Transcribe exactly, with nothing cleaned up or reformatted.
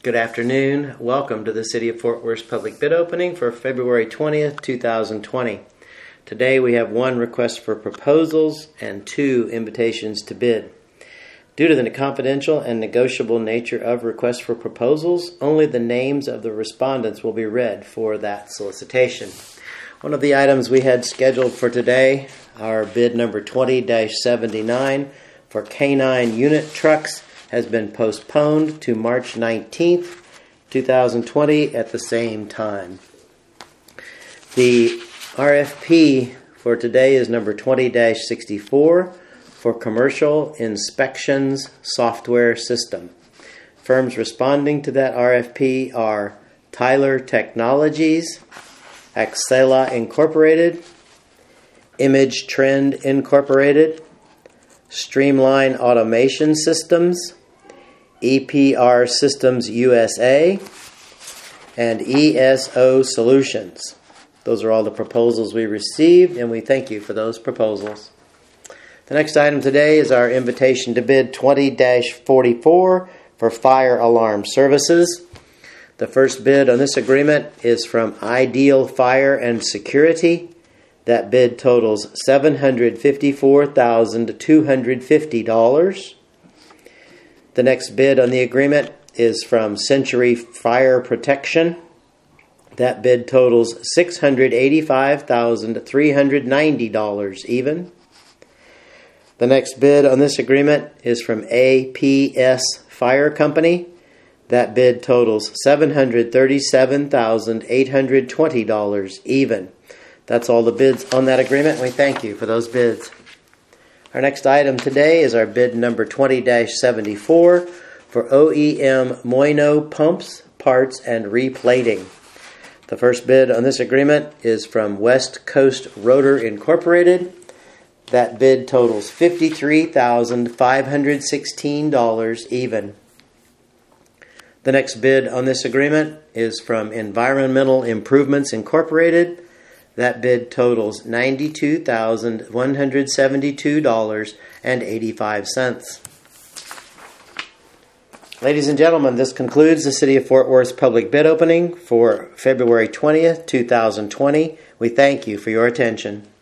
Good afternoon. Welcome to the City of Fort Worth public bid opening for February twentieth, two thousand twenty. Today we have one request for proposals and two invitations to bid. Due to the confidential and negotiable nature of requests for proposals, only the names of the respondents will be read for that solicitation. One of the items we had scheduled for today, our bid number twenty dash seventy-nine for K nine unit trucks, has been postponed to March nineteenth, two thousand twenty at the same time. The R F P for today is number twenty dash sixty-four for Commercial Inspections Software System. Firms responding to that R F P are Tyler Technologies, Axela Incorporated, Image Trend Incorporated, Streamline Automation Systems, E P R Systems U S A, and E S O Solutions. Those are all the proposals we received, and we thank you for those proposals. The next item today is our invitation to bid twenty dash forty-four for Fire Alarm Services. The first bid on this agreement is from Ideal Fire and Security. That bid totals seven hundred fifty-four thousand two hundred fifty dollars. The next bid on the agreement is from Century Fire Protection. That bid totals six hundred eighty-five thousand three hundred ninety dollars even. The next bid on this agreement is from A P S Fire Company. That bid totals seven hundred thirty-seven thousand eight hundred twenty dollars even. That's all the bids on that agreement, and we thank you for those bids. Our next item today is our bid number twenty dash seventy-four for O E M Moino Pumps, Parts, and Replating. The first bid on this agreement is from West Coast Rotor Incorporated. That bid totals fifty-three thousand five hundred sixteen dollars even. The next bid on this agreement is from Environmental Improvements Incorporated. That bid totals ninety-two thousand one hundred seventy-two dollars and eighty-five cents. Ladies and gentlemen, this concludes the City of Fort Worth's public bid opening for February twentieth, two thousand twenty. We thank you for your attention.